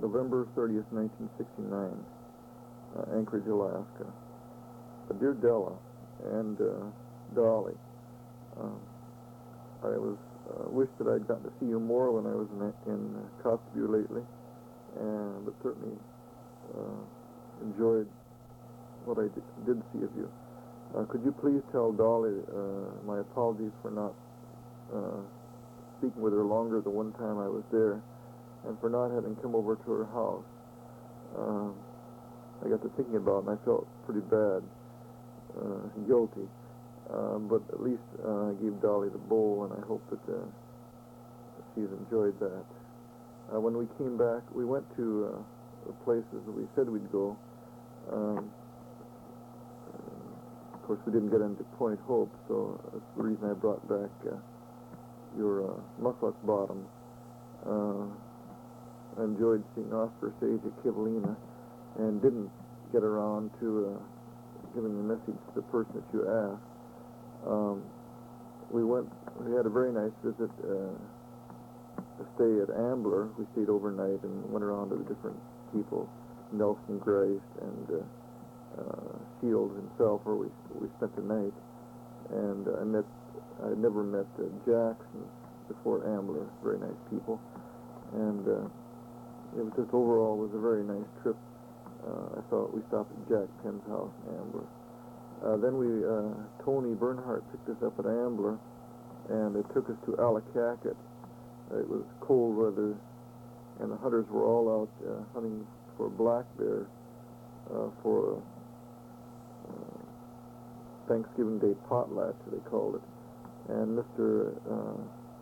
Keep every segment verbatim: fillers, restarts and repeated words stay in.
November thirtieth, nineteen sixty-nine, uh, Anchorage, Alaska. Uh, dear Della and uh, Dolly, uh, I was uh, wished that I'd gotten to see you more when I was in, in uh, Kotzebue lately, and but certainly uh, enjoyed what I did, did see of you. Uh, could you please tell Dolly uh, my apologies for not uh, speaking with her longer the one time I was there, and for not having come over to her house. Uh, I got to thinking about it, and I felt pretty bad, uh, guilty. Uh, but at least uh, I gave Dolly the bowl, and I hope that uh, she's enjoyed that. Uh, when we came back, we went to uh, the places that we said we'd go. Um, uh, of course, we didn't get into Point Hope, so that's the reason I brought back uh, your uh, Muckluck Bottom. Uh, I enjoyed seeing Oscar Sage at Kivalina, and didn't get around to uh, giving the message to the person that you asked. Um, we went. We had a very nice visit, uh, a stay at Ambler. We stayed overnight and went around to the different people, Nelson Grace and uh, uh, Shields himself, where we we spent the night. And uh, I met. I had never met uh, Jackson before Ambler. Very nice people, and. Uh, It was just overall was a very nice trip. Uh, I thought we stopped at Jack Penn's house in Ambler. Uh, then we, uh, Tony Bernhardt picked us up at Ambler, and it took us to Allakaket. Uh, it was cold weather, and the hunters were all out uh, hunting for black bear uh, for uh, Thanksgiving Day potlatch, they called it. And Mister Uh,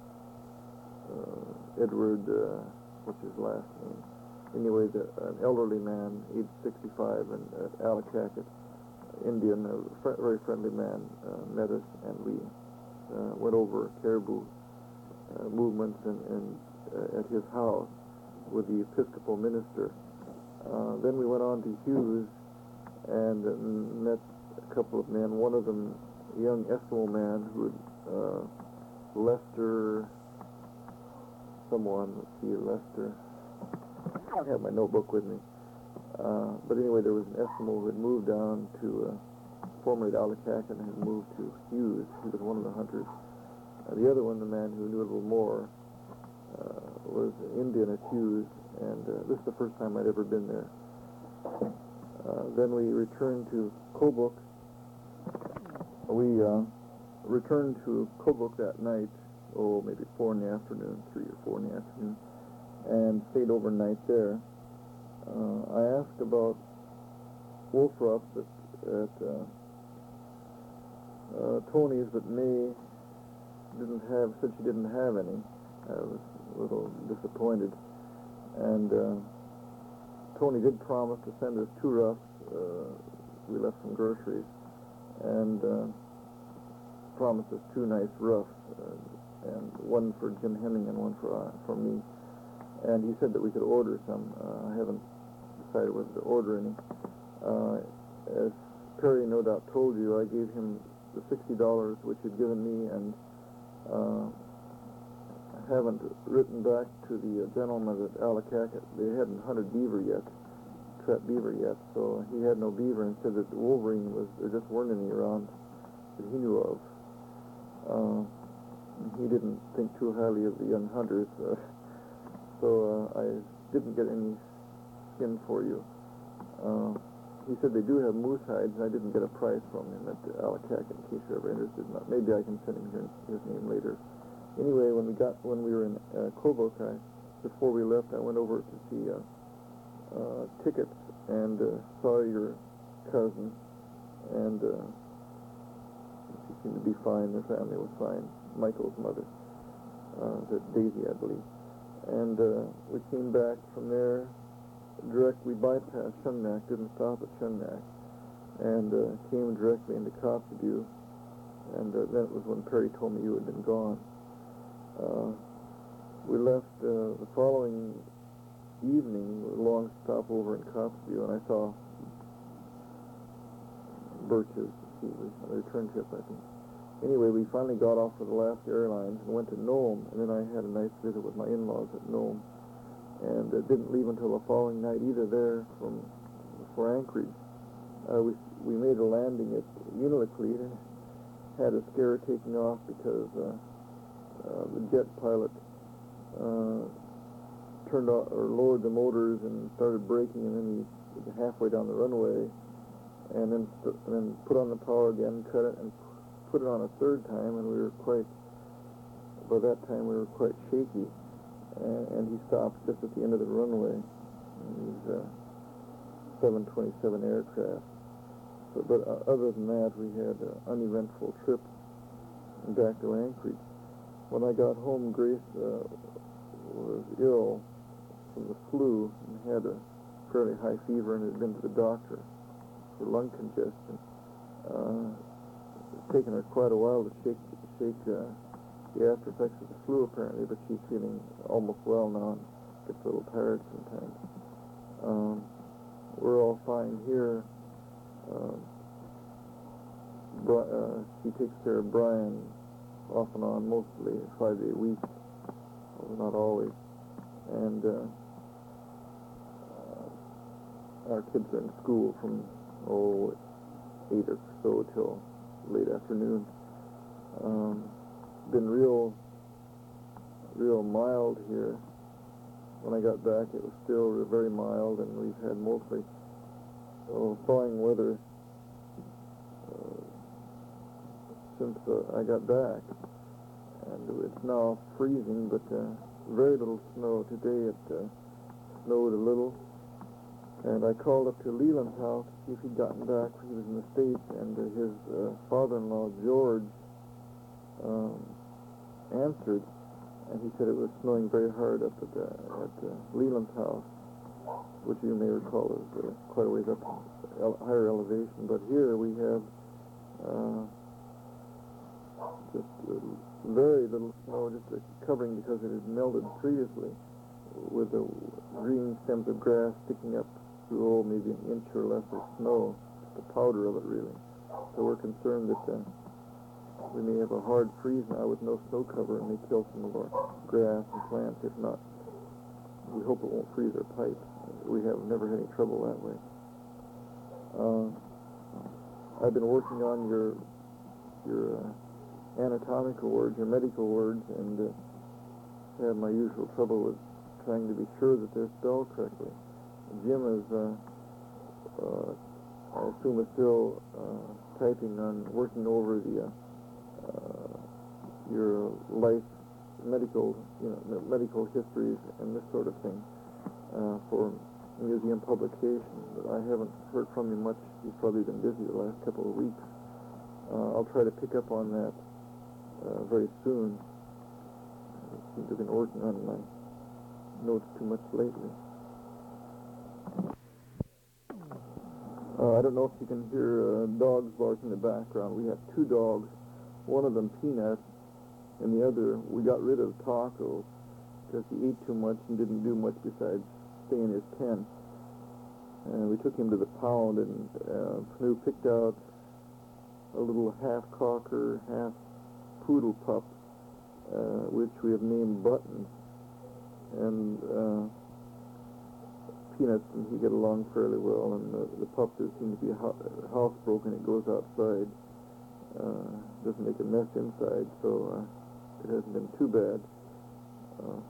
uh, Edward. Uh, what's his last name? Anyway, the, an elderly man, age sixty-five, and at Allakaket, Indian, a fr very friendly man, uh, met us, and we uh, went over caribou uh, movements and, and uh, at his house with the Episcopal minister. Uh, then we went on to Hughes and uh, met a couple of men. One of them, a young Eskimo man who had uh, Lester. Someone, let's see, Lester. I don't have my notebook with me. Uh, but anyway, there was an Eskimo who had moved down to, uh, formerly to Allakaket, and had moved to Hughes. He was one of the hunters. Uh, the other one, the man who knew a little more, uh, was an Indian at Hughes, and uh, this is the first time I'd ever been there. Uh, then we returned to Kobuk. We uh, returned to Kobuk that night, oh, maybe four in the afternoon, three or four in the afternoon, and stayed overnight there. Uh, I asked about wolf ruffs at, at uh, uh, Tony's, but May didn't have, said she didn't have any. I was a little disappointed. And uh, Tony did promise to send us two ruffs. Uh, we left some groceries, and uh, promised us two nice ruffs. Uh, and one for Jim Hemming and one for uh, for me. And he said that we could order some. Uh, I haven't decided whether to order any. Uh, as Perry no doubt told you, I gave him the sixty dollars which he'd given me, and uh, I haven't written back to the uh, gentleman at Allakaket. They hadn't hunted beaver yet, trapped beaver yet, so he had no beaver, and said that the wolverine was, there just weren't any around that he knew of. Uh, He didn't think too highly of the young hunters, uh, so uh, I didn't get any skin for you. Uh, he said they do have moose hides, and I didn't get a price from him at Allakaket in case you're ever interested. Maybe I can send him his name later. Anyway, when we got when we were in uh, Kobuk, I, before we left, I went over to see uh, uh, tickets and uh, saw your cousin, and uh, she seemed to be fine. The family was fine. Michael's mother, uh, that Daisy, I believe. And uh, we came back from there direct. We bypassed Shungnak, didn't stop at Shungnak, and uh, came directly into Kotzebue. And uh, then it was when Perry told me you had been gone. Uh, we left uh, the following evening, a long stopover in Kotzebue, and I saw Birch's. He was on a return trip, I think. Anyway, we finally got off for the last airlines and went to Nome, and then I had a nice visit with my in-laws at Nome. and uh, didn't leave until the following night either there from for Anchorage. Uh, we we made a landing at Unalakleet and had a scare taking off because uh, uh, the jet pilot uh, turned off or lowered the motors and started braking, and then he was halfway down the runway, and then st- and then put on the power again, cut it, and put it on a third time, and we were quite. By that time, we were quite shaky, and, and he stopped just at the end of the runway. And these uh, seven twenty-seven aircraft. So, but uh, other than that, we had an uneventful trip back to Anchorage. When I got home, Grace uh, was ill from the flu and had a fairly high fever and had been to the doctor for lung congestion. Uh, it's taken her quite a while to shake, shake uh, the after effects of the flu, apparently, but she's feeling almost well now and gets a little tired sometimes. Um, we're all fine here. Um, uh, she takes care of Brian off and on, mostly five day a week, well, not always. And uh, uh, our kids are in school from oh eight or so till late afternoon. Um, been real, real mild here. When I got back, it was still very mild, and we've had mostly oh, thawing weather uh, since uh, I got back. And it's now freezing, but uh, very little snow. Today it uh, snowed a little. And I called up to Leland's house to see if he'd gotten back. He was in the States, and uh, his uh, father-in-law, George, um, answered, and he said it was snowing very hard up at, uh, at uh, Leland's house, which you may recall is uh, quite a ways up, ele- higher elevation. But here we have uh, just uh, very little snow, just uh, covering because it had melted previously, with the green stems of grass sticking up through oh, maybe an inch or less of snow, just the powder of it really. So we're concerned that uh, we may have a hard freeze now with no snow cover and may kill some of our grass and plants. If not, we hope it won't freeze our pipes. We have never had any trouble that way. Uh, I've been working on your your uh, anatomical words, your medical words, and uh, have my usual trouble with trying to be sure that they're spelled correctly. Jim is, uh, uh, I assume, is still uh, typing on, working over the uh, uh, your life, medical, you know, medical histories and this sort of thing uh, for museum publication. But I haven't heard from him much. He's probably been busy the last couple of weeks. Uh, I'll try to pick up on that uh, very soon. I seem to have been working on my notes too much lately. Uh, I don't know if you can hear uh, dogs barking in the background. We have two dogs, one of them Peanut, and the other, we got rid of Taco because he ate too much and didn't do much besides stay in his pen. And we took him to the pound, and uh, Pnu picked out a little half-cocker, half-poodle pup, uh, which we have named Buttons. And uh, Peanuts and he get along fairly well, and the, the pup does seem to be ho- housebroken. It goes outside, uh, doesn't make a mess inside, so uh, it hasn't been too bad. Uh,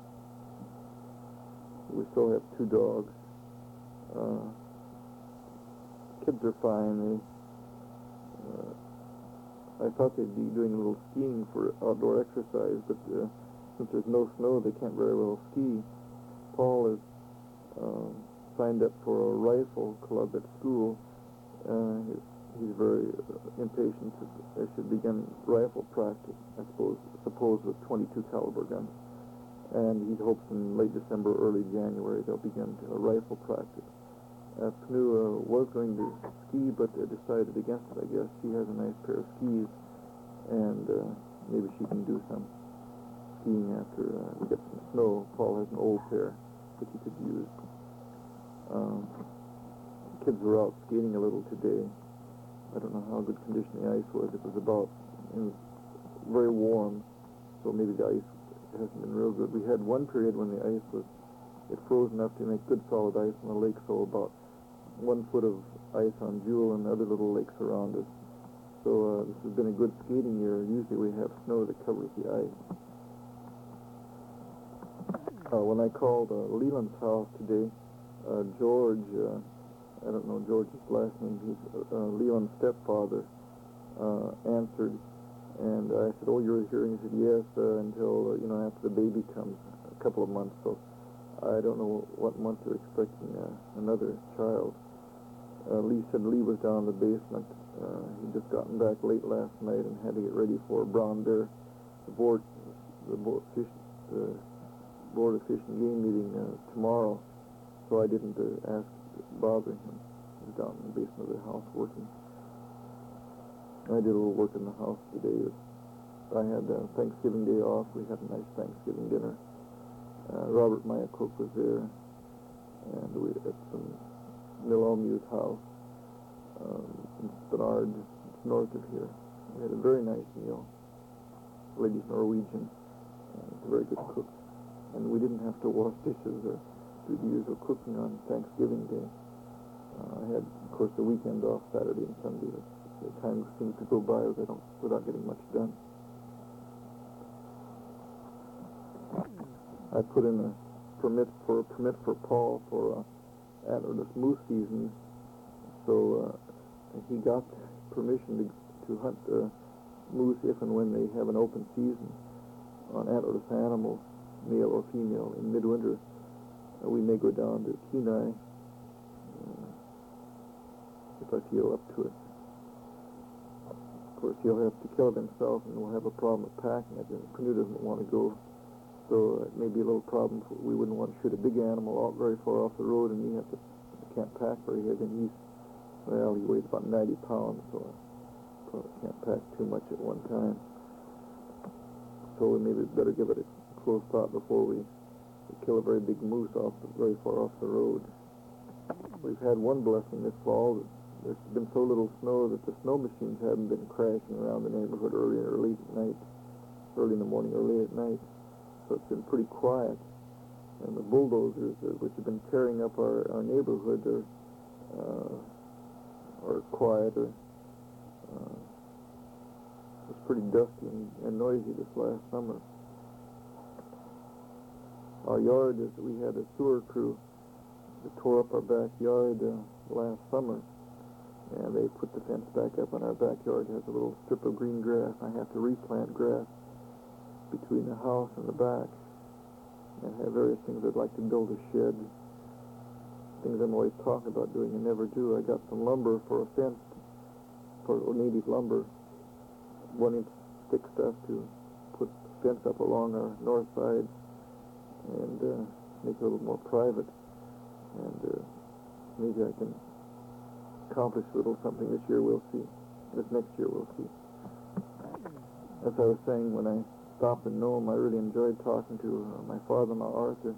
we still have two dogs. Uh, kids are fine. They, uh, I thought they'd be doing a little skiing for outdoor exercise, but uh, since there's no snow, they can't very well ski. Paul is uh, signed up for a rifle club at school. Uh, he's very uh, impatient that they should begin rifle practice, I suppose, suppose with twenty-two caliber guns. And he hopes in late December, early January, they'll begin to, uh, rifle practice. Uh, Pnu uh, was going to ski, but uh, decided against it, I guess. She has a nice pair of skis, and uh, maybe she can do some skiing after uh, we get some snow. Paul has an old pair that he could use. Um, kids were out skating a little today. I don't know how good condition the ice was. It was about, it was very warm, so maybe the ice hasn't been real good. We had one period when the ice was it froze enough to make good solid ice on the lake, so about one foot of ice on Jewel and other little lakes around us. So uh, this has been a good skating year. Usually we have snow that covers the ice. Uh, when I called uh, Leland's house today, uh, George, uh, I don't know George's last name, he's uh, Leland's stepfather, uh, answered, and I said, oh, you're here? And he said, yes, uh, until, uh, you know, after the baby comes, a couple of months. So I don't know what month they're expecting uh, another child. Uh, Lee said Lee was down in the basement. Uh, he'd just gotten back late last night and had to get ready for Brown Bear, the board, the board, fish, the Board of Fish and Game meeting uh, tomorrow. So I didn't uh, ask to bother him. He was down in the basement of the house working. I did a little work in the house today. I had uh, Thanksgiving Day off. We had a nice Thanksgiving dinner. Uh, Robert Myacook was there, and we at some Milomew's house um, in Spenard, it's north of here. We had a very nice meal. The lady's Norwegian. Uh, it's a very good cook. And we didn't have to wash dishes or do the usual cooking on Thanksgiving Day. Uh, I had, of course, the weekend off Saturday and Sunday. The time seems to go by without, without getting much done. I put in a permit for a permit for Paul for uh, antlerless moose season, so uh, he got permission to, to hunt uh, moose if and when they have an open season on antlerless animals, male or female, in midwinter. Uh, we may go down to Kenai uh, if I feel up to it. Of course, he'll have to kill it himself, and we'll have a problem with packing it. And Purdue doesn't want to go, so it may be a little problem. We wouldn't want to shoot a big animal out very far off the road, and he have to can't pack very heavy. And he's, well, he weighs about ninety pounds, so I probably can't pack too much at one time. So we maybe better give it a close thought before we, we kill a very big moose off the, very far off the road. We've had one blessing this fall. There's been so little snow that the snow machines haven't been crashing around the neighborhood early or late at night, early in the morning or late at night. So it's been pretty quiet. And the bulldozers, uh, which have been tearing up our, our neighborhood, are, uh, are quieter. Uh, it was pretty dusty and, and noisy this last summer. Our yard, is we had a sewer crew that tore up our backyard uh, last summer. And they put the fence back up on our backyard. It has a little strip of green grass. I have to replant grass between the house and the back. And have various things. I'd like to build a shed. Things I'm always talking about doing and never do. I got some lumber for a fence, for native lumber. One inch thick stuff to put the fence up along our north side and uh, make it a little more private. And uh, maybe I can accomplish a little something this year, we'll see. This next year, we'll see. As I was saying, when I stopped in Nome, I really enjoyed talking to uh, my father-in-law, Arthur.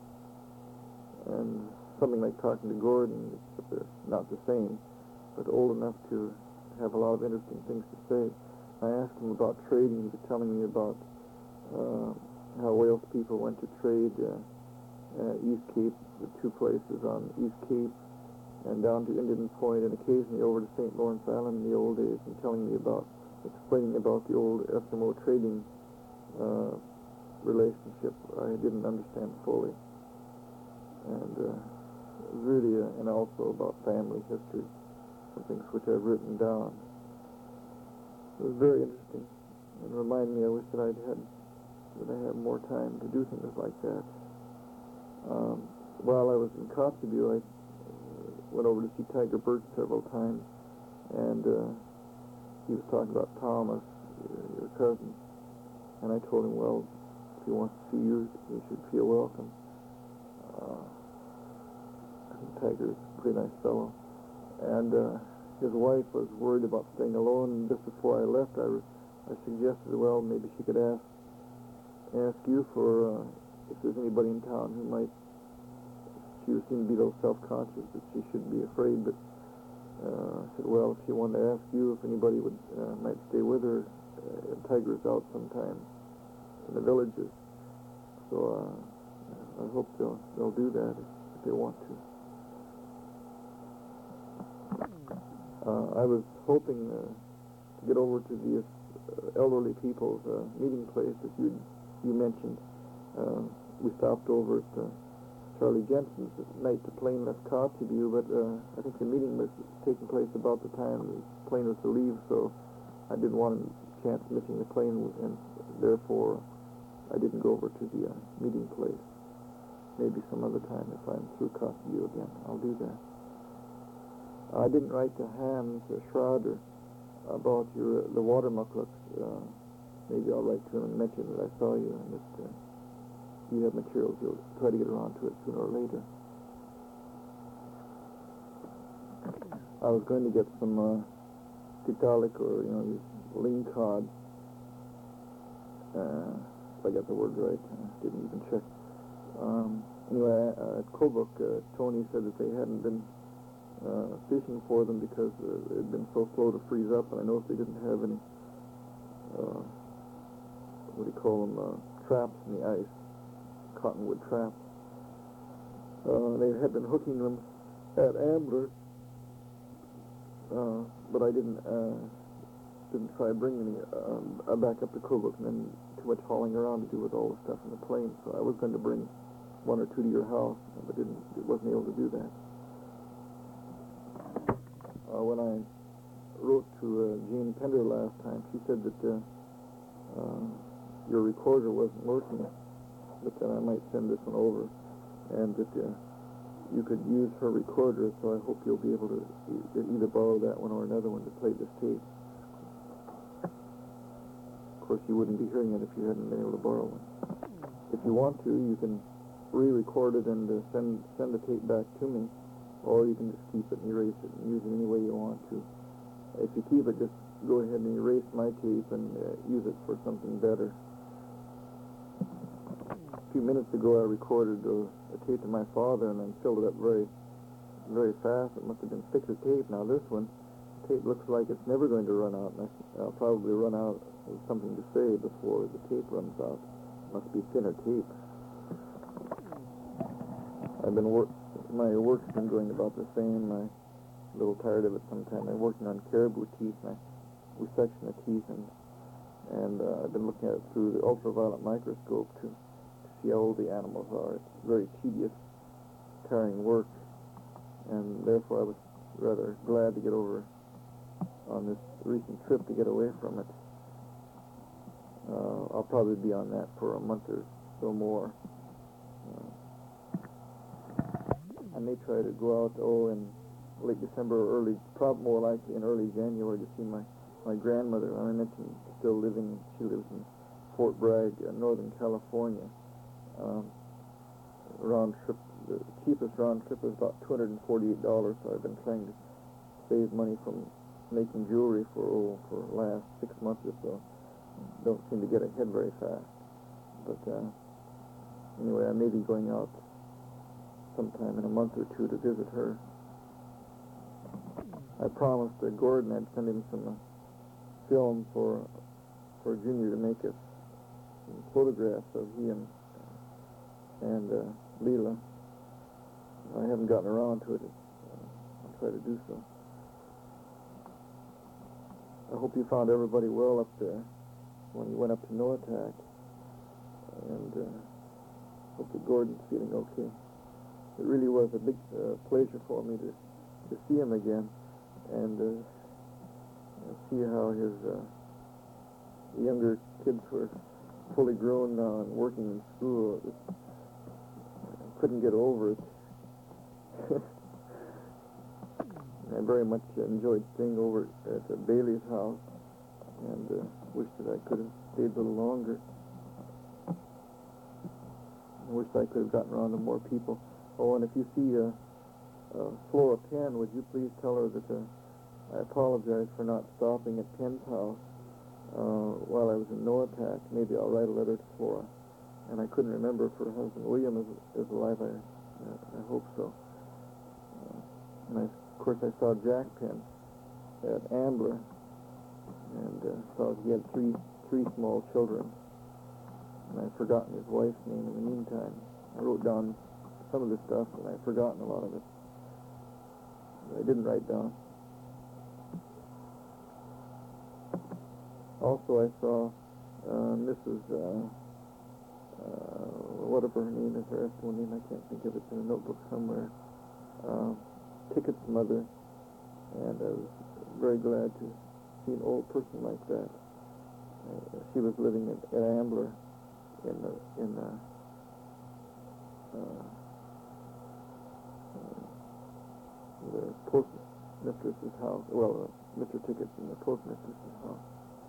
And something like talking to Gordon, except they're not the same, but old enough to have a lot of interesting things to say. I asked him about trading. He was telling me about uh, how Wales people went to trade uh, uh, East Cape, the two places on East Cape, and down to Indian Point, and occasionally over to Saint Lawrence Island in the old days, and telling me about, explaining about the old Eskimo trading uh, relationship. I didn't understand fully. And uh, really, uh, and also about family history, some things which I've written down. It was very interesting, and reminded me, I wish that I'd had, that I had more time to do things like that. Um, while I was in Kotzebue, I went over to see Tiger Birch several times, and uh, he was talking about Thomas, your, your cousin, and I told him, well, if he wants to see you, he should feel welcome. Uh, I think Tiger's a pretty nice fellow. And uh, his wife was worried about staying alone, and just before I left, I, I suggested, well, maybe she could ask, ask you for uh, if there's anybody in town who might. She seemed to be a little self-conscious that she shouldn't be afraid, but uh, I said, well, if she wanted to ask you if anybody would uh, might stay with her, uh, Tiger's out sometime in the villages. So uh, I hope they'll they'll do that if, if they want to. Uh, I was hoping uh, to get over to the uh, elderly people's uh, meeting place that you you mentioned. Uh, we stopped over at uh, Charlie Jensen's at night. The plane left Kotzebue, but uh, I think the meeting was taking place about the time the plane was to leave, so I didn't want a chance of missing the plane, and therefore I didn't go over to the uh, meeting place. Maybe some other time if I'm through Kotzebue again, I'll do that. I didn't write to Hans uh, Schrader about your uh, the water mucklucks. Uh, maybe I'll write to him and mention that I saw you and that uh, you have materials. You'll try to get around to it sooner or later. I was going to get some uh, tiktaalik, or you know, these ling cod. Uh, if I got the word right, I didn't even check. Um, anyway, uh, at Kobuk, uh, Tony said that they hadn't been uh, fishing for them because uh, it had been so slow to freeze up, and I noticed they didn't have any, uh, what do you call them, uh, traps in the ice, cottonwood traps. Uh, they had been hooking them at Ambler, uh, but I didn't uh, didn't try to bring any uh, back up to Kobuk, and then too much hauling around to do with all the stuff in the plane. So I was going to bring one or two to your house, but didn't wasn't able to do that. Uh, when I wrote to uh, Jane Pender last time, she said that uh, uh, your recorder wasn't working, but that I might send this one over, and that uh, you could use her recorder, so I hope you'll be able to e- either borrow that one or another one to play this tape. Of course, you wouldn't be hearing it if you hadn't been able to borrow one. If you want to, you can re-record it and uh, send send the tape back to me, or you can just keep it and erase it and use it any way you want to. If you keep it, just go ahead and erase my tape and uh, use it for something better. A few minutes ago, I recorded uh, a tape to my father, and then filled it up very, very fast. It must have been thicker tape. Now this one, tape looks like it's never going to run out, and I'll probably run out of something to say before the tape runs out. Must be thinner tape. I've been work. My work's been going about the same. I'm a little tired of it sometimes. I'm working on caribou teeth, and I resection the teeth, and and uh, I've been looking at it through the ultraviolet microscope to, to see how old the animals are. It's very tedious, tiring work, and therefore I was rather glad to get over on this recent trip to get away from it. Uh, I'll probably be on that for a month or so more. Uh, I may try to go out, oh, in late December or early, probably more likely in early January, to see my, my grandmother. I mentioned still living, she lives in Fort Bragg, uh, Northern California. Um, round trip, the cheapest round trip is about two hundred forty-eight dollars, so I've been trying to save money from making jewelry for, oh, for the last six months or so. Don't seem to get ahead very fast. But uh, anyway, I may be going out sometime in a month or two to visit her. I promised uh, Gordon I'd send him some uh, film for for Junior to make us some photographs of he and, and uh, Leela. I haven't gotten around to it. Uh, I'll try to do so. I hope you found everybody well up there when you went up to Noatak, and uh, hope that Gordon's feeling okay. It really was a big uh, pleasure for me to, to see him again, and uh, see how his uh, younger kids were fully grown now and working in school. It was, I couldn't get over it. I very much enjoyed staying over at uh, Bailey's house, and uh, wish that I could have stayed a little longer. I wish I could have gotten around to more people. Oh, and if you see uh, uh, Flora Penn, would you please tell her that uh, I apologize for not stopping at Penn's house uh, while I was in Noatak. Maybe I'll write a letter to Flora. And I couldn't remember if her husband William is, is alive. I, uh, I hope so. Uh, and I, of course, I saw Jack Penn at Ambler, and uh, saw he had three three small children. And I've forgotten his wife's name in the meantime. I wrote down some of the stuff, and I've forgotten a lot of it. I didn't write down. Also, I saw uh, Missus Uh, uh, whatever her name is, her actual name, I can't think of it, in a notebook somewhere. Uh, Ticket's mother, and I was very glad to see an old person like that. Uh, she was living at, at Ambler in the in the, uh, uh, the postmistress's house. Well, uh, Mister Ticket's in the postmistress's house.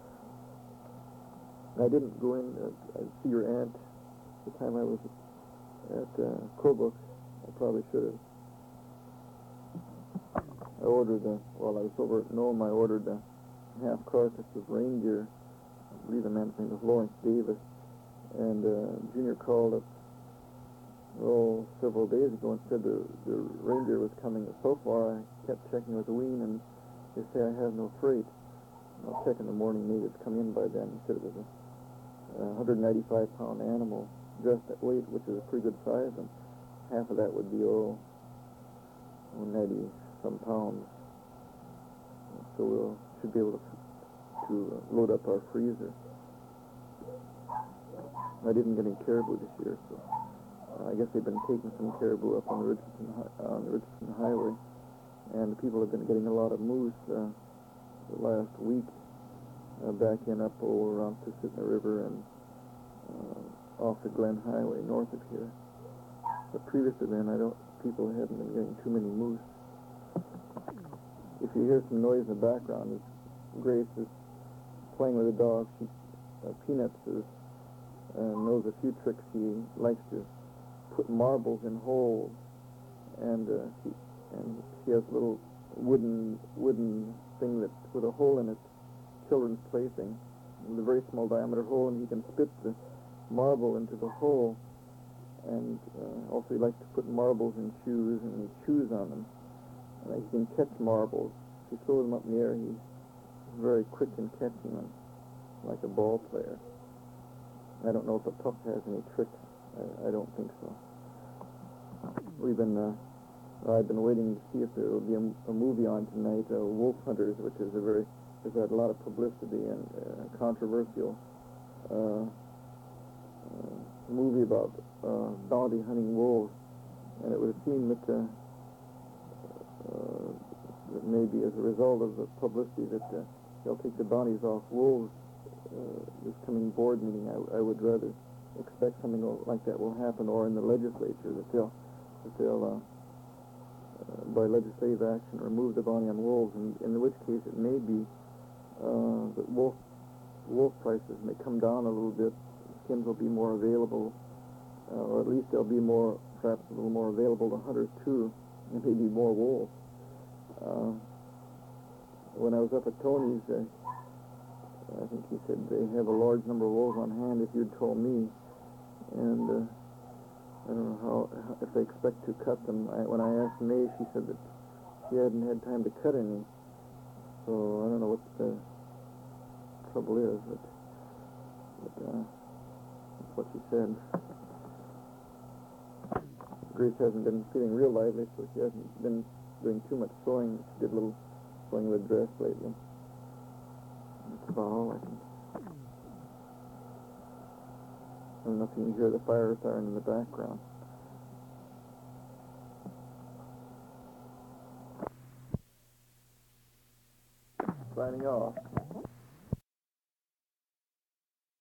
I didn't go in uh, to see your aunt the time I was at uh, Kobuk. I probably should have. I ordered, uh, while I was over at Nome, I ordered a half carcass of reindeer. I believe the man's name was Lawrence Davis. And uh, Junior called up oh, several days ago and said the, the reindeer was coming. So far, I kept checking with Ween, and they say I have no freight. I'll check in the morning. Maybe it's come in by then. He said it was a one hundred ninety-five pound animal, dressed at weight, which is a pretty good size, and half of that would be, oh, ninety some pounds. So we'll should be able to, to uh, load up our freezer. I didn't get any caribou this year, so uh, I guess they've been taking some caribou up on the Richardson, on the Richardson Highway, and the people have been getting a lot of moose uh, the last week. Uh, back in up over around Susitna River and uh, off the Glen Highway north of here. But previous to then, I don't. People haven't been getting too many moose. If you hear some noise in the background, it's Grace is playing with a dog. She, uh, Peanuts is, uh, knows a few tricks. He likes to put marbles in holes, and uh, she and she has a little wooden wooden thing that with a hole in it. Children's plaything, with a very small diameter hole, and he can spit the marble into the hole. And uh, also he likes to put marbles in shoes, and he chews on them. And he can catch marbles. If he throws them up in the air, he's very quick in catching them, like a ball player. I don't know if the pup has any tricks. I, I don't think so. We've been, uh, I've been waiting to see if there will be a, a movie on tonight, uh, Wolf Hunters, which is a very has had a lot of publicity and uh, controversial uh, uh, movie about uh, bounty hunting wolves, and it would seem that, uh, uh, that maybe as a result of the publicity that uh, they'll take the bounties off wolves uh, this coming board meeting. I, I would rather expect something like that will happen, or in the legislature that they'll that they'll uh, uh, by legislative action remove the bounty on wolves, and in which case it may be. Uh, the wolf wolf prices may come down a little bit. Skins will be more available, uh, or at least they'll be more, perhaps a little more available to hunters too. There may be more wolves. Uh, when I was up at Tony's, uh, I think he said they have a large number of wolves on hand. If you'd told me, and uh, I don't know how, how if they expect to cut them. I, when I asked May, she said that she hadn't had time to cut any. So I don't know what the trouble is, but, but uh, that's what she said. Grace hasn't been feeling real lively, so she hasn't been doing too much sewing. She did a little sewing with a dress lately. That's about all I can. I don't know if you can hear the fire siren in the background. Signing off.